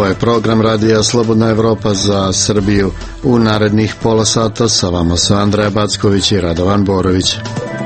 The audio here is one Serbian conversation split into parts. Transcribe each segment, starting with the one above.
Ovo je program Radija Slobodna Evropa za Srbiju. U narednih pola sata sa vama su Andreja Backović i Radovan Borović.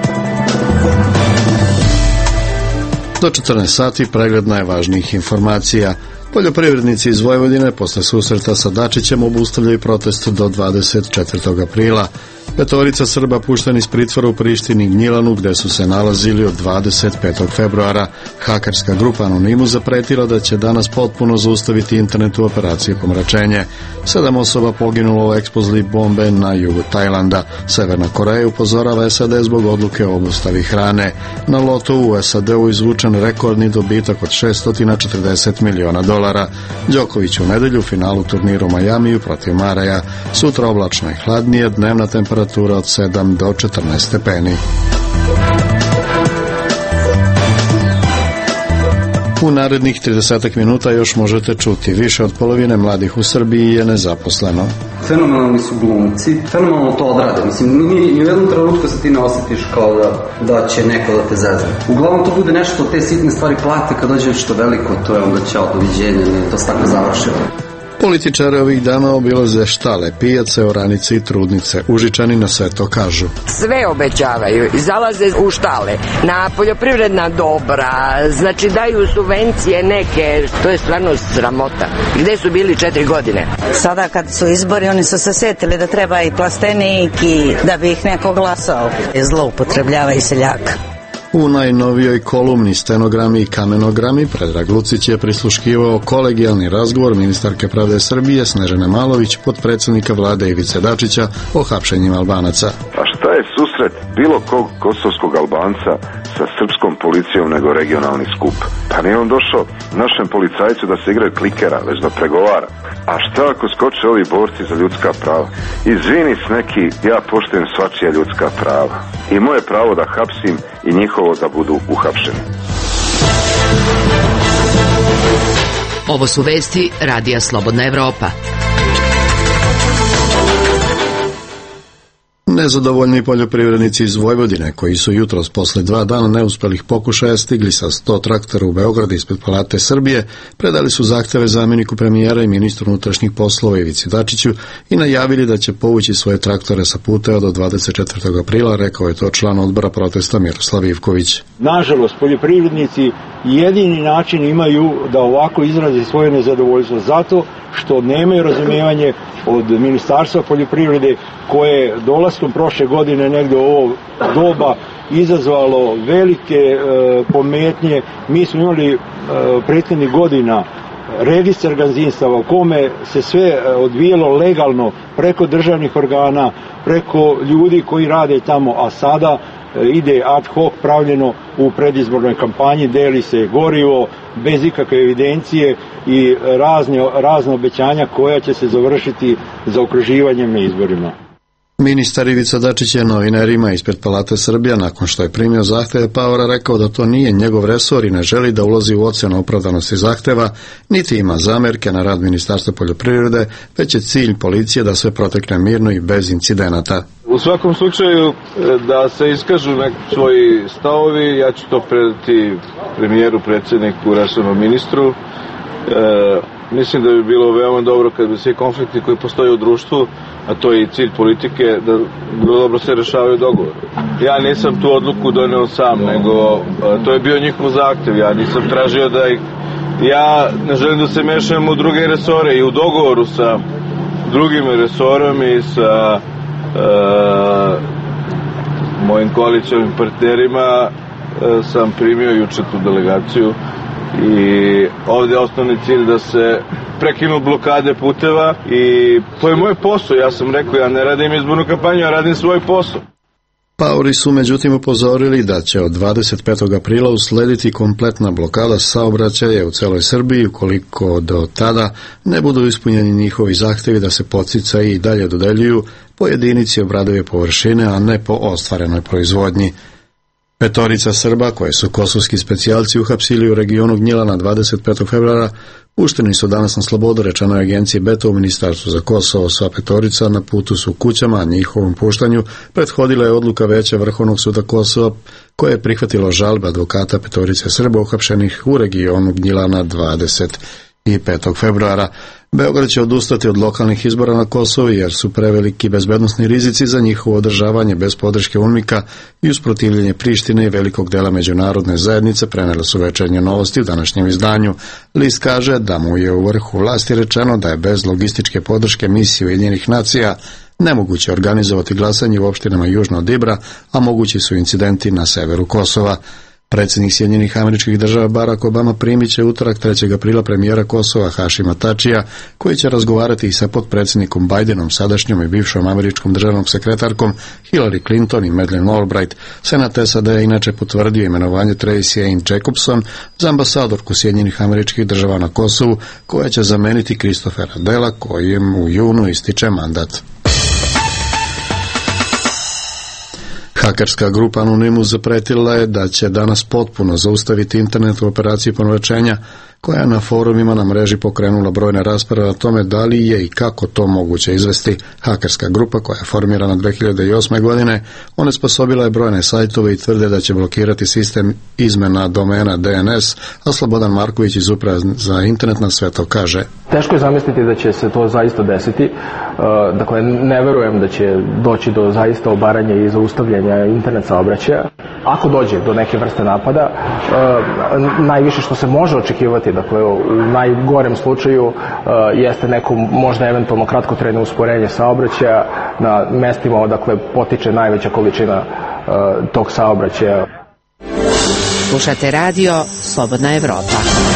Do 14 sati pregled najvažnijih informacija. Poljoprivrednici iz Vojvodine posle susreta sa Dačićem obustavljaju protest do 24. aprila. Petorica Srba pušteni iz pritvora u Prištini i Gnjilanu, gde su se nalazili od 25. februara. Hakerska grupa Anonimus zapretila da će danas potpuno zaustaviti internet u operaciji Pomračenje. 7 osoba poginulo u eksploziji bombe na jugu Tajlanda. Severna Koreja upozorava SAD zbog odluke o obustavi hrane. Na lotu u SAD-u izvučen rekordni dobitak od $640 miliona. Đoković u nedelju u finalu turniru u Majamiju protiv Mareja. Sutra oblačno i hladnije, dnevna temperatura od 7 do 14 stepeni. U narednih 30 minuta još možete čuti: više od polovine mladih u Srbiji je nezaposleno. Fenomenalni su glumci, fenomenalno to odrade. Mislim, ni u jednom trenutku se ti ne osjetiš kao da će neko da te zezne. Uglavnom to bude nešto, te sitne stvari plate, kad dođe nešto veliko, to je onda ćao, doviđenje, to se tako završilo. Političari ovih dana obilaze štale, pijace, oranice i trudnice. Užičani na sve to kažu. Sve obećavaju i zalaze u štale, na poljoprivredna dobra, znači daju subvencije neke, to je stvarno sramota. Gde su bili 4 godine? Sada kad su izbori, oni su se setili da treba i plastenik i da bi ih neko glasao. Zloupotrebljava i seljaka. U najnovijoj kolumni Stenogrami i kamenogrami Predrag Lucić je prisluškivao kolegijalni razgovor ministarke pravde Srbije Snežane Malović, potpredsjednika vlade Ivice Dačića, o hapšenjima Albanaca. A šta je susret bilo kog kosovskog Albanca sa srpskom policijom nego regionalni skup? Pa nije on došao našem policajcu da se igraju klikera, već da pregovara. A šta ako skoče ovi borci za ljudska prava? Izvini s neki, ja poštujem svačija ljudska prava. I moje pravo da hapsim i njihovo da budu uhapšeni. Ovo su vesti Radija Slobodna Evropa. Nezadovoljni poljoprivrednici iz Vojvodine, koji su jutros posle 2 dana neuspelih pokušaja stigli sa 100 traktora u Beograd ispred Palate Srbije, predali su zahteve zamjeniku premijera i ministru unutrašnjih poslova Ivici Dačiću i najavili da će povući svoje traktore sa puteva do 24. aprila, rekao je to član odbora protesta Miroslav Ivković. Nažalost, poljoprivrednici jedini način imaju da ovako izraze svoje nezadovoljstvo zato što nemaju razumijevanje od Ministarstva poljoprivrede, koje dolaskom prošle godine negde u ovo doba izazvalo velike pometnje. Mi smo imali prethodnih godina registar gazdinstava u kome se sve odvijelo legalno preko državnih organa, preko ljudi koji rade tamo, a sada ide ad hoc pravljeno u predizbornoj kampanji, deli se gorivo bez ikakve evidencije i razne obećanja koja će se završiti zaokruživanjem na izborima. Ministar Ivica Dačić je novinarima ispred Palate Srbija, nakon što je primio zahteve paora, rekao da to nije njegov resor i ne želi da ulazi u ocenu opravdanosti zahteva, niti ima zamerke na rad Ministarstva poljoprivrede, već je cilj policije da sve protekne mirno i bez incidenata. U svakom slučaju da se iskažu neki svoji stavovi, ja ću to predati premijeru, predsjedniku, resornom ministru. Mislim da bi bilo veoma dobro kad bi svi konflikti koji postoje u društvu, a to je i cilj politike, da dobro se rešavaju dogovor. Ja nisam tu odluku doneo sam, nego to je bio njihov zahtev. Ja nisam tražio da ih... Ja ne želim da se mešam u druge resore i u dogovoru sa drugim resorom i sa mojim koalicionim partnerima sam primio juče tu delegaciju i ovdje je osnovni cilj da se prekinu blokade puteva i to je moj posao. Ja sam rekao, ja ne radim izbornu kampanju, ja radim svoj posao. Paori su međutim upozorili da će od 25. aprila uslediti kompletna blokada saobraćaja u celoj Srbiji ukoliko do tada ne budu ispunjeni njihovi zahtevi da se podsticaji i dalje dodeljuju po jedinici obradive površine, a ne po ostvarenoj proizvodnji. Petorica Srba, koje su kosovski specijalci uhapsili u regionu Gnjilana 25. februara, pušteni su danas na slobodu, rečeno je agenciji Beta u Ministarstvu za Kosovo. Sva petorica na putu su kućama, a njihovom puštanju prethodila je odluka Veća Vrhovnog suda Kosova, koje je prihvatilo žalbe advokata petorice Srba uhapšenih u regionu Gnjilana 25. i 5. februara. Beograd će odustati od lokalnih izbora na Kosovu jer su preveliki bezbednosni rizici za njihovo održavanje bez podrške UNMIK-a i usprotivljenje Prištine i velikog dela međunarodne zajednice, prenele su Večernje novosti u današnjem izdanju. List kaže da mu je u vrhu vlasti rečeno da je bez logističke podrške misije Ujedinjenih nacija nemoguće organizovati glasanje u opštinama južno od Ibra, a mogući su incidenti na severu Kosova. Predsjednik Sjedinjenih Američkih Država Barack Obama primit će utorak 3. aprila premijera Kosova Hašima Tačija, koji će razgovarati i sa potpredsjednikom Bidenom, sadašnjom i bivšom američkom državnom sekretarkom Hillary Clinton i Madeleine Albright. Senat SAD je inače potvrdio imenovanje Tracy Ann Jacobson za ambasadorku Sjedinjenih Američkih Država na Kosovu, koja će zameniti Christophera Dela, kojem u junu ističe mandat. Hakerska grupa Anonymous zapretila je da će danas potpuno zaustaviti internet u operaciji ponovećenja, koja je na forumima na mreži pokrenula brojne rasprave o tome da li je i kako to moguće izvesti. Hakerska grupa, koja je formirana 2008. godine, onesposobila je brojne sajtove i tvrde da će blokirati sistem izmena domena DNS, a Slobodan Marković iz Uprave za internet na sve to kaže. Teško je zamisliti da će se to zaista desiti. Dakle, ne verujem da će doći do zaista obaranja i zaustavljanja internet saobraćaja. Ako dođe do neke vrste napada, najviše što se može očekivati, dakle, u najgorem slučaju jeste neko možda eventualno kratkotrajno usporenje saobraćaja na mestima odakle potiče najveća količina tog saobraćaja. Slušate radio Slobodna Evropa.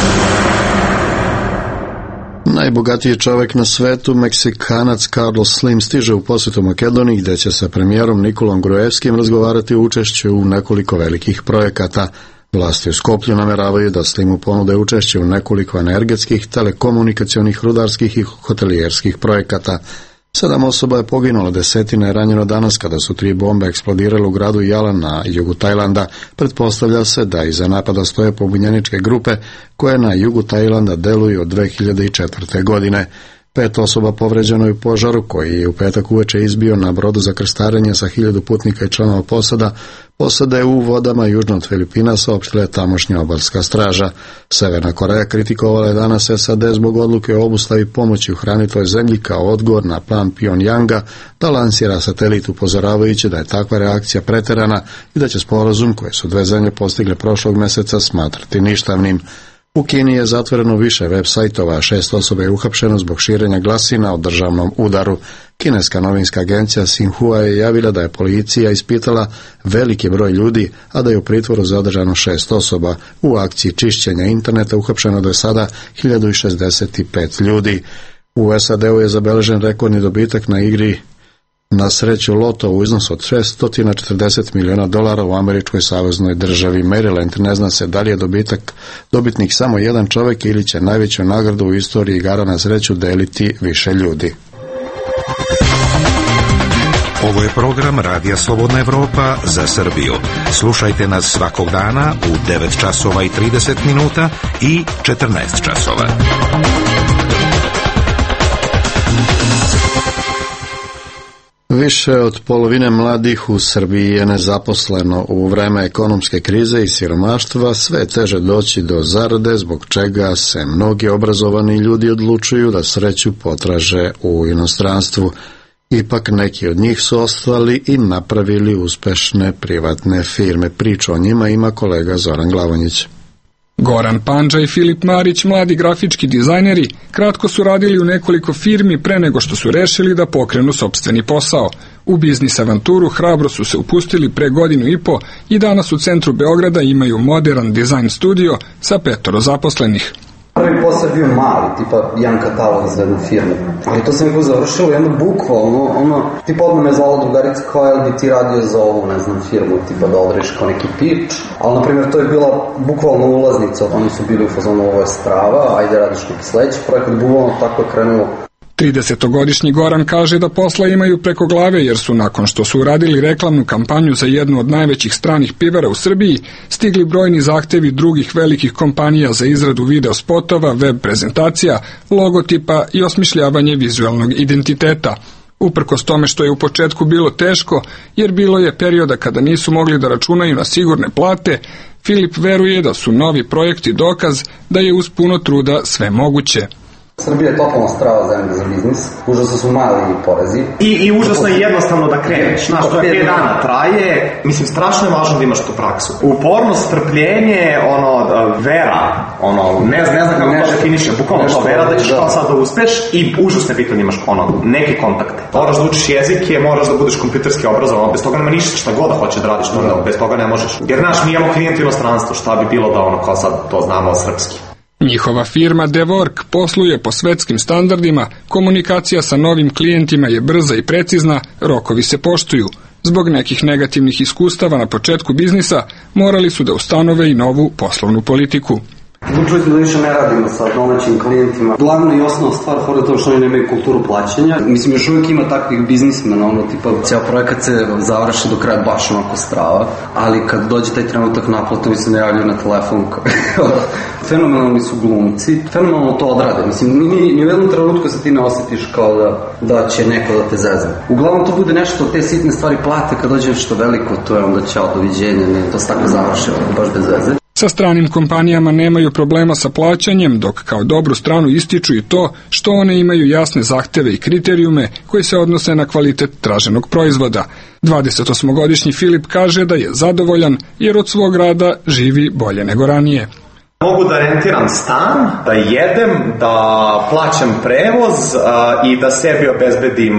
Najbogatiji čovjek na svetu, Meksikanac Carlos Slim, stiže u posjetu Makedoniji, gdje će sa premijerom Nikolom Gruevskim razgovarati o učešću u nekoliko velikih projekata. Vlasti u Skoplju nameravaju da Slimu ponude učešće u nekoliko energetskih, telekomunikacionih, rudarskih i hotelijerskih projekata. 7 osoba je poginulo, 10 je ranjeno danas kada su 3 bombe eksplodirale u gradu Jalan na jugu Tajlanda. Pretpostavlja se da iza napada stoje pobunjeničke grupe koje na jugu Tajlanda deluju od 2004. godine. 5 osoba povređeno je u požaru koji je u petak uveče izbio na brodu za krstarenje sa 1000 putnika i članova posada. Posada je u vodama južno od Filipina, saopštila je tamošnja obalska straža. Severna Koreja kritikovala je danas SAD zbog odluke o obustavi pomoći u hrani toj zemlji kao odgovor na plan Pyongyanga da lansira satelit, upozoravajući da je takva reakcija preterana i da će sporazum koje su dve zemlje postigle prošlog mjeseca smatrati ništavnim. U Kini je zatvoreno više web sajtova, 6 osoba je uhapšeno zbog širenja glasina o državnom udaru. Kineska novinska agencija Xinhua je javila da je policija ispitala veliki broj ljudi, a da je u pritvoru zadržano 6 osoba. U akciji čišćenja interneta uhapšeno do sada 1065 ljudi. U SAD-u je zabeležen rekordni dobitak na igri na sreću loto u iznosu od $640 miliona u američkoj saveznoj državi Maryland. Ne zna se da li je dobitnik samo jedan čovjek ili će najveću nagradu u istoriji igara na sreću deliti više ljudi. Ovo je program Radija Slobodna Evropa za Srbiju. Slušajte nas svakog dana u 9 časova i 30 minuta i 14 časova. Više od polovine mladih u Srbiji je nezaposleno. U vreme ekonomske krize i siromaštva sve je teže doći do zarade, zbog čega se mnogi obrazovani ljudi odlučuju da sreću potraže u inostranstvu. Ipak neki od njih su ostali i napravili uspešne privatne firme. Priču o njima ima kolega Zoran Glavonjić. Goran Pandža i Filip Marić, mladi grafički dizajneri, kratko su radili u nekoliko firmi pre nego što su rešili da pokrenu sopstveni posao. U biznis avanturu hrabro su se upustili pre 1.5 godina i danas u centru Beograda imaju modern dizajn studio sa 5 zaposlenih. Prvi posao je bio mali, tipa jedan katalog za jednu firmu. Ali to sam završilo jedno bukvalno, tipa odmah me zvala drugarica kao je li bi ti radio za ovu, ne znam, firmu, tipa da odreš kao neki pitch. Ali, na primjer, to je bila bukvalno ulaznica, oni su bili u fazonu, ovo je strava, ajde radiš neki sledeći projekat, bukvalno tako je krenulo. 30-godišnji Goran kaže da posla imaju preko glave jer su nakon što su uradili reklamnu kampanju za jednu od najvećih stranih pivara u Srbiji stigli brojni zahtevi drugih velikih kompanija za izradu video spotova, web prezentacija, logotipa i osmišljavanje vizualnog identiteta. Uprkos tome što je u početku bilo teško, jer bilo je perioda kada nisu mogli da računaju na sigurne plate, Filip veruje da su novi projekti dokaz da je uz puno truda sve moguće. Srbija je totalno strava zemlja za biznis, užasno su mali porezi. I užasno je jednostavno da kreneš, znaš, to je 5 dana traje, mislim, strašno je važno da imaš tu praksu. Upornost, strpljenje, vera, ne znam kako to definiše, bukvalno to vera da ćeš kao sad da uspeš i užasno je bitno da imaš neke kontakte. Moraš da učiš jezike, moraš da budeš kompjuterski obrazovan, bez toga nema ništa, šta god da hoćeš da radiš, bez toga ne možeš. Jer, znaš, mi imamo klijenti u inostranstvu, šta bi bilo da kao sad to znamo srpski. Njihova firma Devork posluje po svetskim standardima, komunikacija sa novim klijentima je brza i precizna, rokovi se poštuju. Zbog nekih negativnih iskustava na početku biznisa morali su da ustanove i novu poslovnu politiku. Odlučili smo da više ne radimo sa domaćim klijentima. Glavna i osnovna stvar fora je to što oni nemaju kulturu plaćanja. Mislim, još uvijek ima takvih biznismena, tipa, cijel projekat se završi do kraja baš onako strava, ali kad dođe taj trenutak naplate, mi se ne javljaju na telefon. Fenomenalni su glumci, fenomenalno to odrade. Mislim, ni u jednom trenutku se ti ne osjetiš kao da će neko da te zezne. Uglavnom to bude nešto, te sitne stvari plate, kad dođe nešto veliko, to je onda ćao, doviđenja, ne, to se tako završi, baš bez veze. Sa stranim kompanijama nemaju problema sa plaćanjem, dok kao dobru stranu ističu i to što one imaju jasne zahteve i kriterijume koji se odnose na kvalitet traženog proizvoda. 28-godišnji Filip kaže da je zadovoljan jer od svog rada živi bolje nego ranije. Mogu da rentiram stan, da jedem, da plaćam prevoz i da sebi obezbedim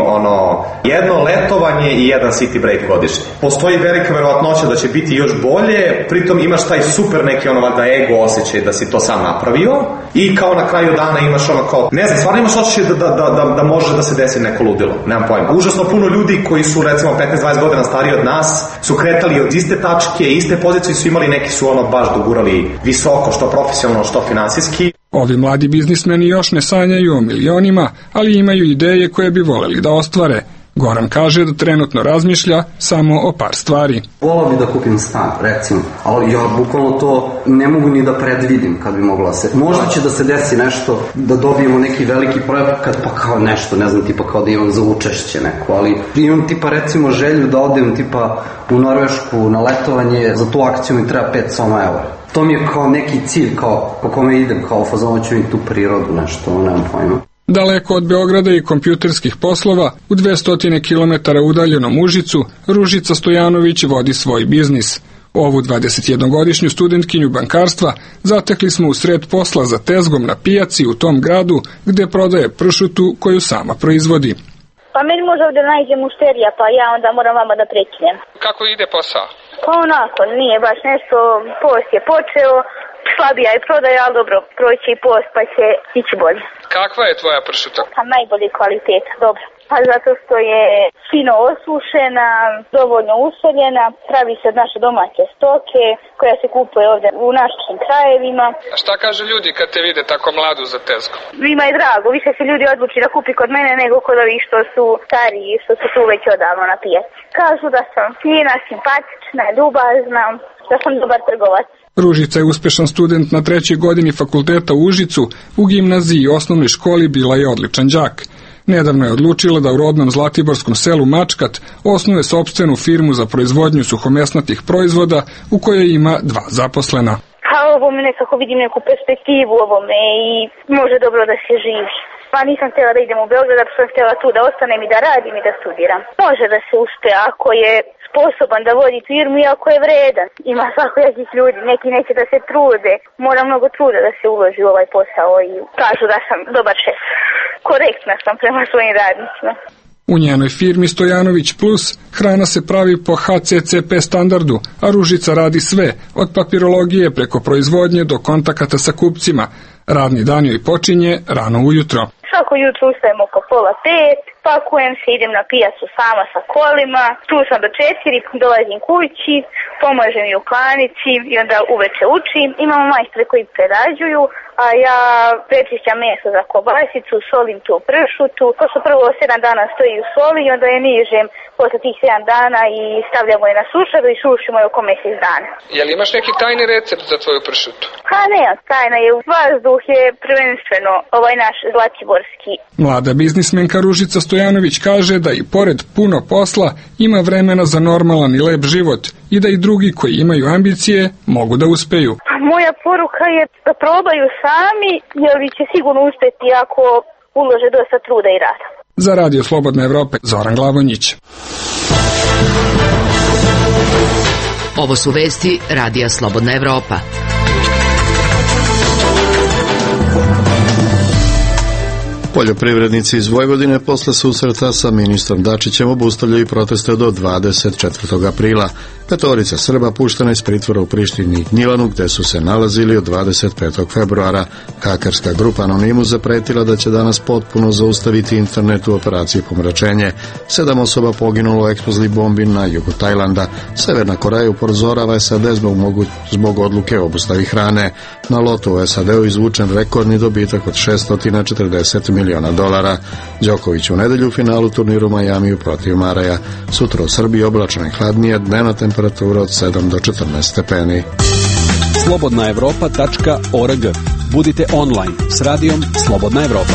jedno letovanje i jedan city break godišnje. Postoji velika verovatnoća da će biti još bolje, pritom imaš taj super neki valjda ego osjećaj da si to sam napravio i kao na kraju dana imaš ne znam, stvarno imaš osjećaj da može da se desi neko ludilo, nemam pojma. Užasno puno ljudi koji su recimo 15-20 godina stariji od nas su kretali od iste tačke, iste pozicije su imali, neki su baš dogurali visoko, što profesionalno, što finansijski. Ovi mladi biznismeni još ne sanjaju o milionima, ali imaju ideje koje bi voleli da ostvare. Goran kaže da trenutno razmišlja samo o par stvari. Volao bi da kupim stan, recimo, ali ja bukvalno to ne mogu ni da predvidim kad bi mogla se. Možda će da se desi nešto, da dobijemo neki veliki projekat, pa kao nešto, ne znam, tipa kao da imam za učešće neko, ali imam tipa recimo želju da odem tipa u Norvešku na letovanje, za tu akciju mi treba 500 €. To mi je kao neki cilj, kao po kome idem, kao fazonu ću i tu prirodu, nešto, nemam pojma. Daleko od Beograda i kompjuterskih poslova, u 200 km udaljenom Užicu, Ružica Stojanović vodi svoj biznis. Ovu 21-godišnju studentkinju bankarstva zatekli smo u sred posla za tezgom na pijaci u tom gradu gde prodaje pršutu koju sama proizvodi. Pa meni može ovdje nađe mušterija, pa ja onda moram vama da prekinem. Kako ide posao? Pa onako, nije baš nešto, post je počeo, slabija je prodaja, ali dobro, proći i post pa će ići bolje. Kakva je tvoja pršuta? Pa najbolji kvalitet, dobro. Pa zato što je fino osušena, dovoljno usoljena, pravi se od naše domaće stoke, koja se kupuje ovdje u našim krajevima. A šta kažu ljudi kad te vide tako mladu za tezgu? Njima je drago, više se ljudi odluči da kupi kod mene nego kod ovih što su stariji, što su tu već odavno na pijaci. Kažu da sam fina, simpatična, ljubazna, da sam dobar trgovac. Ružica je uspešan student na 3. godini fakulteta u Užicu, u gimnaziji i osnovnoj školi bila je odličan đak. Nedavno je odlučila da u rodnom zlatiborskom selu Mačkat osnuje sopstvenu firmu za proizvodnju suhomesnatih proizvoda u kojoj ima 2 zaposlena. Pa ovome nekako vidim neku perspektivu ovome i može dobro da se živi. Pa nisam htjela da idem u Beograd, da sam htjela tu da ostanem i da radim i da studiram. Može da se uspe ako je sposoban da vodi firmu i ako je vredan. Ima svakojakih ljudi, neki neće da se trude. Mora mnogo truda da se uloži u ovaj posao i kažu da sam dobar šef. Korektna sam prema svojim radnicima. U njenoj firmi Stojanović Plus hrana se pravi po HCCP standardu, a Ružica radi sve, od papirologije preko proizvodnje do kontakata sa kupcima. Radni dan joj počinje rano ujutro. Svako jutro ustajem oko 4:30, pakujem se, idem na pijacu sama sa kolima, tu sam do 4, dolazim kući, pomažem i u klanici i onda uveče učim. Imamo majstore koji prerađuju, a ja prečišćam meso za kobasicu, solim tu pršutu, pošto prvo 7 dana stoji u soli i onda je nižem posle tih 7 dana i stavljamo je na sušaru i sušimo je oko mjesec dana. Jel imaš neki tajni recept za tvoju pršutu? Pa ne, tajna je, vazduh je prvenstveno ovaj naš zlatiborski. Mlada biznismenka Ružica Stojanović Stojanović kaže da i pored puno posla ima vremena za normalan i lep život i da i drugi koji imaju ambicije mogu da uspeju. Moja poruka je da probaju sami, jer će sigurno uspeti ako ulože dosta truda i rada. Za Radio Slobodna Evropa, Zoran Glavonjić. Ovo su vesti Radija Slobodna Evropa. Poljoprivrednici iz Vojvodine posle susreta sa ministrom Dačićem obustavljaju proteste do 24. aprila. Petorica Srba puštena iz pritvora u Prištini i Gnjilanu, gde su se nalazili od 25. februara. Hakerska grupa Anonimus zapretila da će danas potpuno zaustaviti internet u operaciji Pomračenje. 7 osoba poginulo u eksploziji bombi na jugu Tajlanda. Severna Koreja upozorava SAD zbog odluke o obustavi hrane. Na lotu u SAD-u izvučen rekordni dobitak od $640 miliona. Đoković u nedelju u finalu turniru Majamiju protiv Maraja. Sutra u Srbiji oblačno i hladnije, dnevna temperatura od 7 do 14 stepeni. slobodnaevropa.org. Budite online s radijom Slobodna Evropa.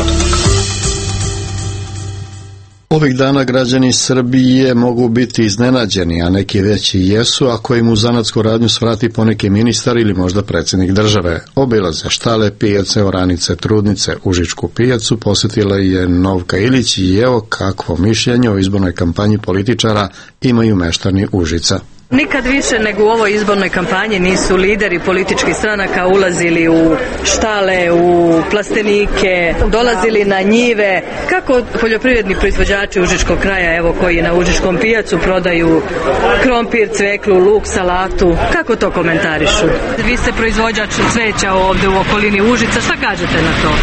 Ovih dana građani Srbije mogu biti iznenađeni, a neki već i jesu, ako im u zanatsku radnju svrati poneki ministar ili možda predsjednik države. Obilaze štale, pijace, oranice, trudnice, Užičku pijacu posjetila je Novka Ilić i evo kakvo mišljenje o izbornoj kampanji političara imaju meštani Užica. Nikad više nego u ovoj izbornoj kampanji nisu lideri političkih stranaka ulazili u štale, u plastenike, dolazili na njive. Kako poljoprivredni proizvođači Užičkog kraja, evo koji na Užičkom pijacu prodaju krompir, cveklu, luk, salatu, kako to komentarišu? Vi ste proizvođač cveća ovdje u okolini Užica, šta kažete na to?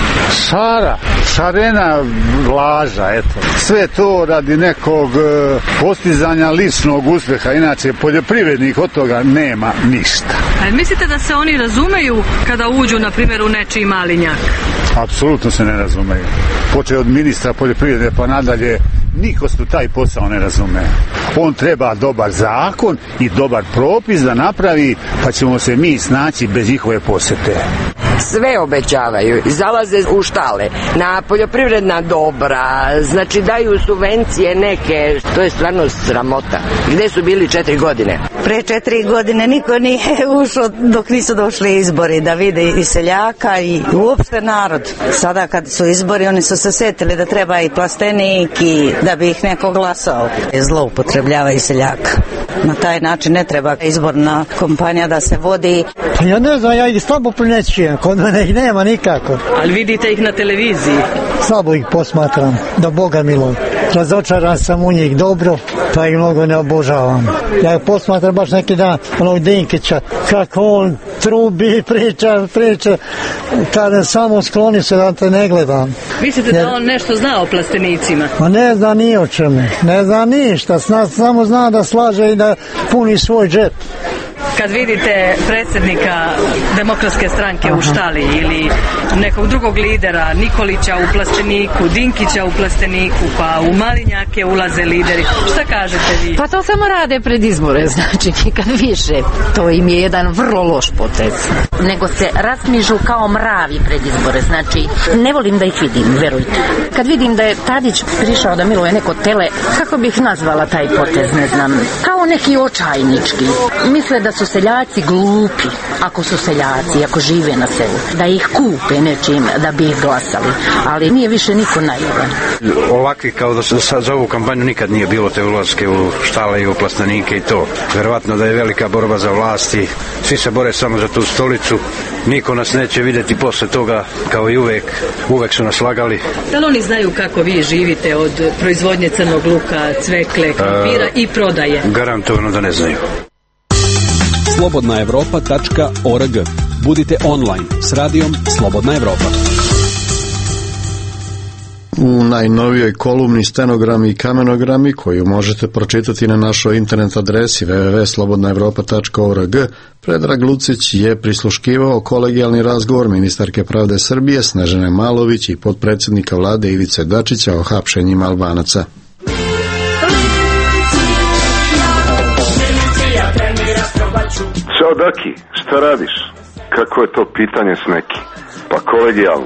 Šarena laža, eto. Sve to radi nekog postizanja ličnog uspjeha, inače poljoprivrednik od toga nema ništa. A mislite da se oni razumeju kada uđu, na primjer, u nečiji malinjak? Apsolutno se ne razumeju. Počeo od ministra poljoprivrede pa nadalje, niko se taj posao ne razume. On treba dobar zakon i dobar propis da napravi, pa ćemo se mi snaći bez njihove posete. Sve obećavaju, zalaze u štale na poljoprivredna dobra, znači daju subvencije neke, to je stvarno sramota. Gde su bili 4 godine? Pre 4 godine niko nije ušao dok nisu došli izbori da vide i seljaka i uopšte narod. Sada kad su izbori, oni su se setili da treba i plastenik i da bi ih neko glasao. Zloupotrebljava i seljaka. Na taj način ne treba izborna kampanja da se vodi. Ja ne znam, ja ih slabo prinećujem, kod mene ih nema nikako. Ali vidite ih na televiziji? Slabo ih posmatram, da Boga milom. Razočaran sam u njih dobro, pa ih mnogo ne obožavam. Ja ih posmatram baš neki dan, onog Dinkića, kako on trubi, priča, kada samo skloni se da te ne gledam. Mislite da on nešto zna o plastenicima? Ma ne zna ni o čemu, ne zna ništa, samo zna da slaže i da puni svoj džep. Kad vidite predsjednika Demokratske stranke u štali ili nekog drugog lidera, Nikolića u plasteniku, Dinkića u plasteniku, pa u malinjake ulaze lideri, šta kažete vi? Pa to samo rade pred izbore, znači nikad više. To im je jedan vrlo loš potez. Nego se rasmižu kao mravi pred izbore, znači ne volim da ih vidim, verujte. Kad vidim da je Tadić prišao da miluje neko tele, kako bih nazvala taj potez, ne znam, kao neki očajnički. Misle da su seljaci glupi, ako su seljaci, ako žive na selu, da ih kupe nečim da bi ih glasali, ali nije više niko naivan. Ovakvi kao da se sad za ovu kampanju nikad nije bilo te ulaske u štale i u plastenike i to. Verovatno da je velika borba za vlasti, svi se bore samo za tu stolicu, niko nas neće vidjeti posle toga kao i uvek su nas lagali. Da li oni znaju kako vi živite od proizvodnje crnog luka, cvekle, krompira i prodaje? Garantovano da ne znaju. slobodnaevropa.org. Budite online s radijom Slobodna Evropa. U najnovijoj kolumni stenogrami i kamenogrami koju možete pročitati na našoj internet adresi www.slobodnaevropa.org, Predrag Lucić je prisluškivao kolegijalni razgovor ministarke pravde Srbije Snežane Malović i potpredsjednika vlade Ivice Dačića o hapšenjima Albanaca. Ćao Daki, šta radiš? Kako je to pitanje s neki? Pa kolegijalno.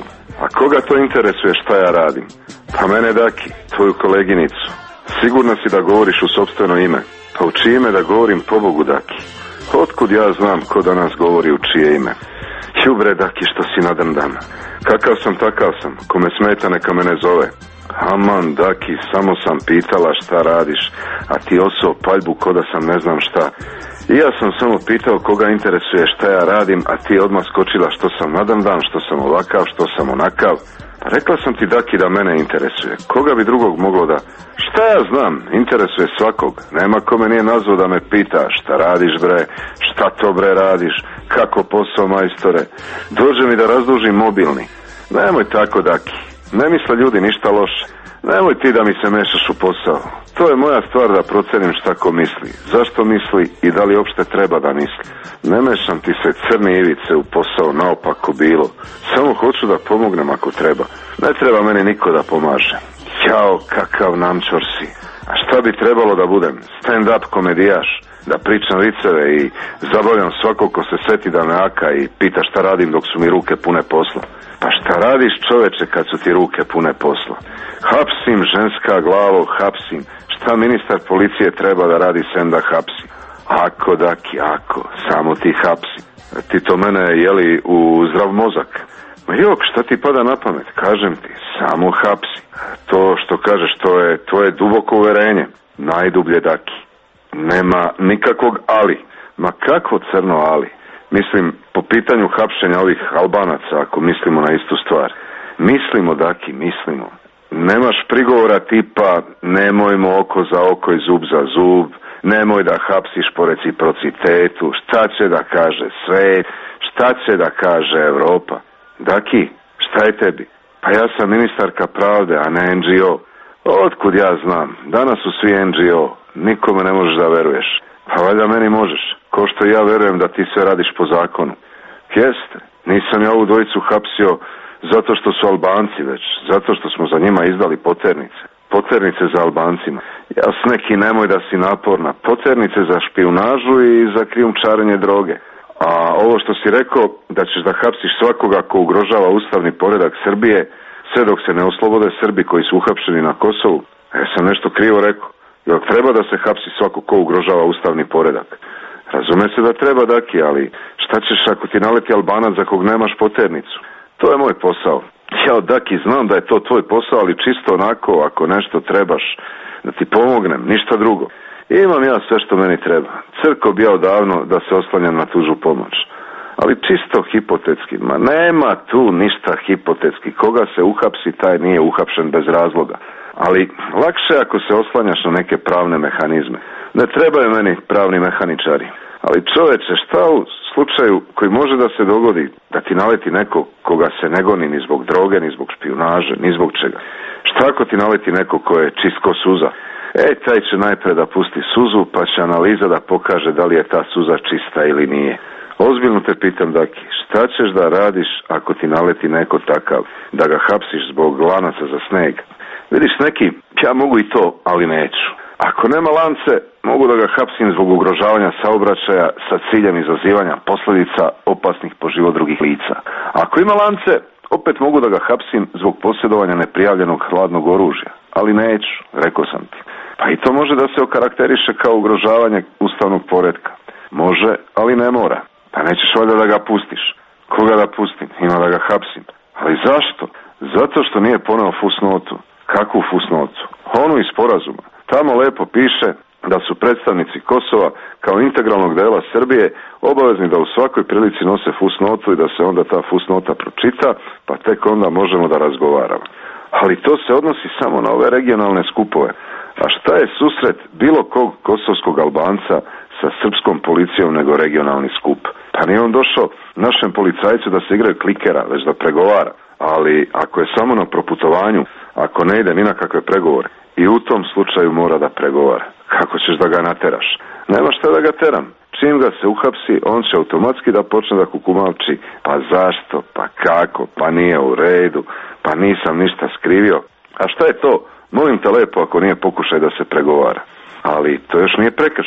A koga to interesuje šta ja radim? Pa mene, Daki, tvoju koleginicu. Sigurno si da govoriš u sopstveno ime. Pa u čije ime da govorim, pobogu, Daki? Otkud ja znam ko danas govori u čije ime? Jubre, Daki, što si nadrndan. Kakav sam, takav sam. Kome smeta, neka mene zove. Aman, Daki, samo sam pitala šta radiš, a ti osao paljbu ko da sam ne znam šta. I ja sam samo pitao koga interesuje šta ja radim, a ti odmah skočila što sam nadrndan, što sam ovakav, što sam onakav. Pa rekla sam ti, Daki, da mene interesuje. Koga bi drugog moglo da... Šta ja znam, interesuje svakog. Nema kome nije nazvao da me pita šta radiš, bre, šta to, bre, radiš, kako posao, majstore. Dođe mi da razdužim mobilni. Nemoj tako, Daki. Ne misle ljudi ništa loše. Nemoj ti da mi se mešaš u posao. To je moja stvar da procenim šta ko misli. Zašto misli i da li uopšte treba da misli. Ne mešam ti se crni ivice u posao, naopako bilo. Samo hoću da pomognem ako treba. Ne treba meni niko da pomaže. Jao, kakav namčor si. A šta bi trebalo da budem? Stand-up komedijaš? Da pričam viceve i zabavljam svako ko se seti da me aka i pita šta radim dok su mi ruke pune posla. Pa šta radiš, čoveče, kad su ti ruke pune posla? Hapsim, ženska glavo, hapsim. Šta ministar policije treba da radi sem da hapsi? Ako, Daki, ako, samo ti hapsi. Ti to mene, jeli, u zdrav mozak? Ma jok, šta ti pada na pamet? Kažem ti, samo hapsi. To što kažeš, to je tvoje duboko uverenje. Najdublje, Daki. Nema nikakvog ali. Ma kakvo crno ali? Mislim, po pitanju hapšenja ovih Albanaca, ako mislimo na istu stvar. Mislimo, Daki, mislimo. Nemaš prigovora tipa nemojmo oko za oko i zub za zub, nemoj da hapsiš po reciprocitetu, šta će da kaže svet, šta će da kaže Evropa. Daki, šta je tebi? Pa ja sam ministarka pravde, a ne NGO. Otkud ja znam, danas su svi NGO, nikome ne možeš da veruješ. Pa valjda meni možeš, ko što ja verujem da ti sve radiš po zakonu. Jeste, nisam ja ovu dvojicu hapsio zato što su Albanci već, zato što smo za njima izdali poternice. Poternice za Albancima. Jas neki nemoj da si naporna. Poternice za špijunažu i za krijumčarenje droge. A ovo što si rekao da ćeš da hapsiš svakoga ko ugrožava ustavni poredak Srbije, sve dok se ne oslobode Srbi koji su uhapšeni na Kosovu. Sam nešto krivo rekao. Jel treba da se hapsi svako ko ugrožava ustavni poredak? Razume se da treba, Daki, ali šta ćeš ako ti naleti Albanac za kog nemaš poternicu? To je moj posao. Ja, Daki, znam da je to tvoj posao, ali čisto onako, ako nešto trebaš, da ti pomognem, ništa drugo. Imam ja sve što meni treba. Crko bi ja odavno da se oslanjam na tužu pomoć. Ali čisto hipotetski. Ma nema tu ništa hipotetski. Koga se uhapsi, taj nije uhapšen bez razloga. Ali lakše ako se oslanjaš na neke pravne mehanizme. Ne trebaju meni pravni mehaničari. Ali čoveče, šta u slučaju koji može da se dogodi da ti naleti neko koga se ne goni ni zbog droge, ni zbog špijunaže, ni zbog čega? Šta ako ti naleti neko ko je čist ko suza? Taj će najpre da pusti suzu, pa će analiza da pokaže da li je ta suza čista ili nije. Ozbiljno te pitam, Daki, šta ćeš da radiš ako ti naleti neko takav, da ga hapsiš zbog lanaca za sneg? Vidiš, neki, ja mogu i to, ali neću. Ako nema lance, mogu da ga hapsim zbog ugrožavanja saobraćaja sa ciljem izazivanja posljedica opasnih po život drugih lica. Ako ima lance, opet mogu da ga hapsim zbog posjedovanja neprijavljenog hladnog oružja. Ali neću, rekao sam ti. Pa i to može da se okarakteriše kao ugrožavanje ustavnog poretka. Može, ali ne mora. Pa nećeš valjda da ga pustiš. Koga da pustim? Ima da ga hapsim. Ali zašto? Zato što nije poneo fusnotu. Kakvu fusnotu? Onu iz sporazuma. Tamo lepo piše da su predstavnici Kosova kao integralnog dela Srbije obavezni da u svakoj prilici nose fusnotu i da se onda ta fusnota pročita, pa tek onda možemo da razgovaramo. Ali to se odnosi samo na ove regionalne skupove. A šta je susret bilo kog kosovskog Albanca sa srpskom policijom nego regionalni skup? Pa nije on došao našem policajcu da se igraju klikera, već da pregovara. Ali ako je samo na proputovanju, ako ne ide ni na kakve pregovore, i u tom slučaju mora da pregovara. Kako ćeš da ga nateraš? Nema šta da ga teram. Čim ga se uhapsi, on će automatski da počne da kukumavči. Pa zašto? Pa kako? Pa nije u redu. Pa nisam ništa skrivio. A šta je to? Molim te lepo ako nije pokušaj da se pregovara. Ali to još nije prekršaj.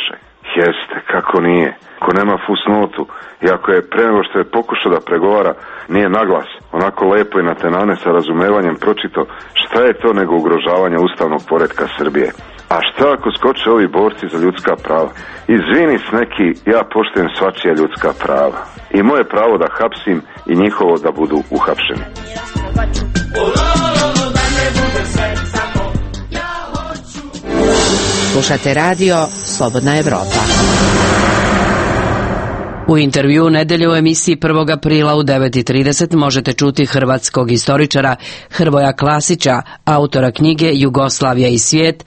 Jeste, kako nije. Ko nema fusnotu i ako je pre nego što je pokušao da pregovara, nije naglas, onako lepo i natenane sa razumevanjem pročito šta je to nego ugrožavanje ustavnog poretka Srbije. A šta ako skoče ovi borci za ljudska prava? Izvini s neki, ja poštujem svačija ljudska prava. I moje pravo da hapsim i njihovo da budu uhapšeni. Slušate radio Slobodna Evropa. U intervju nedelje u emisiji 1. aprila u 9:30 možete čuti hrvatskog istoričara Hrvoja Klasića, autora knjige Jugoslavija i svijet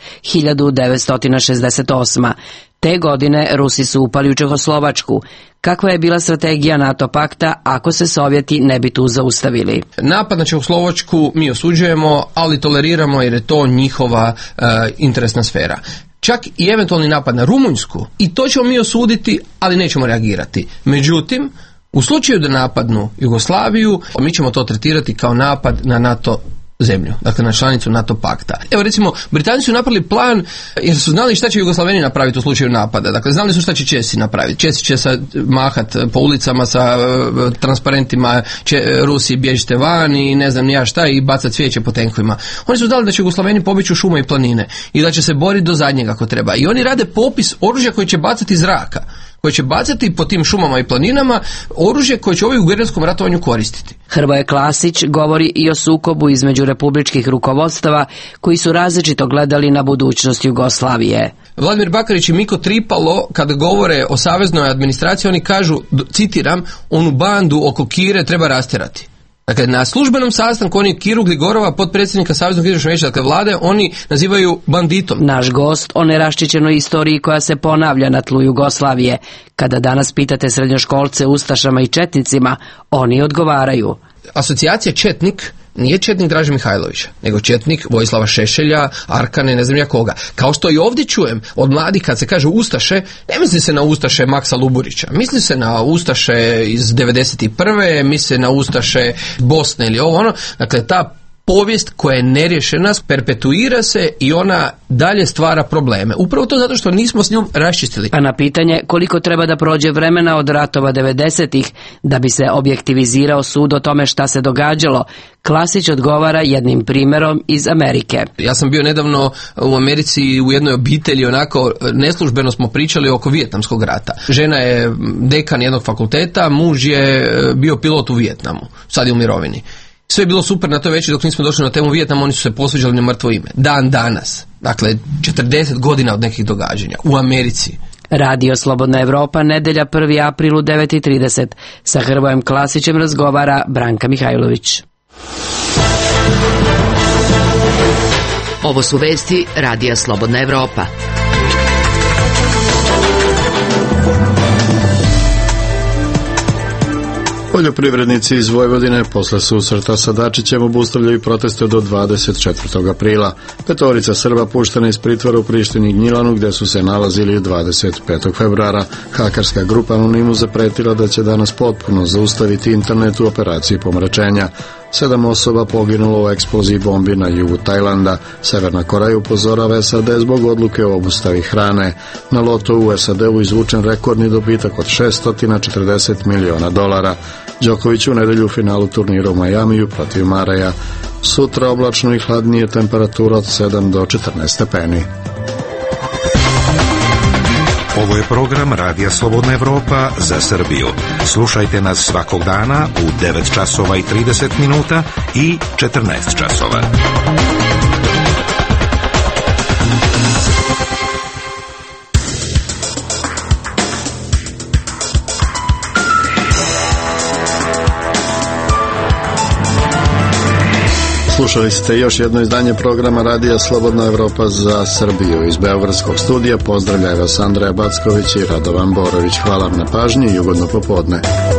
1968. Te godine Rusi su upali u Čehoslovačku. Kakva je bila strategija NATO pakta ako se Sovjeti ne bi tu zaustavili? Napad na Čehoslovačku mi osuđujemo, ali toleriramo jer je to njihova interesna sfera. Čak i eventualni napad na Rumunjsku, i to ćemo mi osuditi, ali nećemo reagirati. Međutim, u slučaju da napadnu Jugoslaviju, mi ćemo to tretirati kao napad na NATO zemlju, dakle na članicu NATO pakta. Evo recimo, Britanci su napravili plan jer su znali šta će Jugoslaveni napraviti u slučaju napada. Dakle, znali su šta će Česi napraviti. Česi će mahat po ulicama sa transparentima, Rusi bježite van i ne znam ni ja šta i bacat cvijeće po tenkovima. Oni su znali da će Jugoslaveni pobići u šume i planine i da će se boriti do zadnjega ako treba. I oni rade popis oružja koje će bacati iz zraka, koje će bacati po tim šumama i planinama, oružje koje će ovi u gerilskom ratovanju koristiti. Hrvoje Klasić govori i o sukobu između republičkih rukovodstava koji su različito gledali na budućnost Jugoslavije. Vladimir Bakarić i Miko Tripalo, kada govore o saveznoj administraciji, oni kažu, citiram, onu bandu oko Kire treba rastjerati. Dakle, na službenom sastanku oni Kiru Gligorova, potpredsjednika Saveznog izvršnog vijeća, dakle vlade, oni nazivaju banditom. Naš gost o neraščićenoj istoriji koja se ponavlja na tlu Jugoslavije. Kada danas pitate srednjoškolce, ustašama i četnicima, oni odgovaraju. Asocijacija četnik nije četnik Draže Mihajlovića, nego četnik Vojislava Šešelja, Arkane, ne znam ja koga. Kao što i ovdje čujem od mladih kad se kaže ustaše, ne misli se na ustaše Maksa Luburića, misli se na ustaše iz 91. misli se na ustaše Bosne ili ovo ono. Dakle, ta povijest koja je neriješena perpetuira se i ona dalje stvara probleme. Upravo to zato što nismo s njom raščistili. A na pitanje koliko treba da prođe vremena od ratova 90-ih da bi se objektivizirao sud o tome šta se događalo, Klasić odgovara jednim primjerom iz Amerike. Ja sam bio nedavno u Americi u jednoj obitelji, onako neslužbeno smo pričali oko Vijetnamskog rata. Žena je dekan jednog fakulteta, muž je bio pilot u Vijetnamu, sad je u mirovini. Sve je bilo super na toj večeri dok nismo došli na temu Vijetnama, oni su se posveđali na mrtvo ime. Dan danas, dakle 40 godina od nekih događanja u Americi. Radio Slobodna Evropa, nedelja 1. april u 9:30. Sa Hrvojem Klasićem razgovara Branka Mihajlović. Ovo su vesti Radija Slobodna Evropa. Poljoprivrednici iz Vojvodine posle susreta sa Dačićem obustavljaju proteste do 24. aprila. 5 Srba puštena iz pritvora u Prištini i Gnjilanu gdje su se nalazili 25. februara. Hakerska grupa Anonimu zapretila da će danas potpuno zaustaviti internet u operaciji pomračenja. 7 osoba poginulo u eksploziji bombi na jugu Tajlanda. Severna Koreja upozorava SAD zbog odluke o obustavi hrane. Na lotu u SAD-u izvučen rekordni dobitak od $640 miliona. Đoković u nedelju u finalu turnira u Majamiju protiv Mareja. Sutra oblačno i hladnije, temperatura od 7 do 14 stepeni. Ovo je program Radija Slobodna Evropa za Srbiju. Slušajte nas svakog dana u 9 časova i 30 minuta i 14 časova. Slušali ste još jedno izdanje programa Radija Slobodna Evropa za Srbiju. Iz Beogradskog studija pozdravljaju vas Andreja Backović i Radovan Borović. Hvala vam na pažnji i ugodno popodne.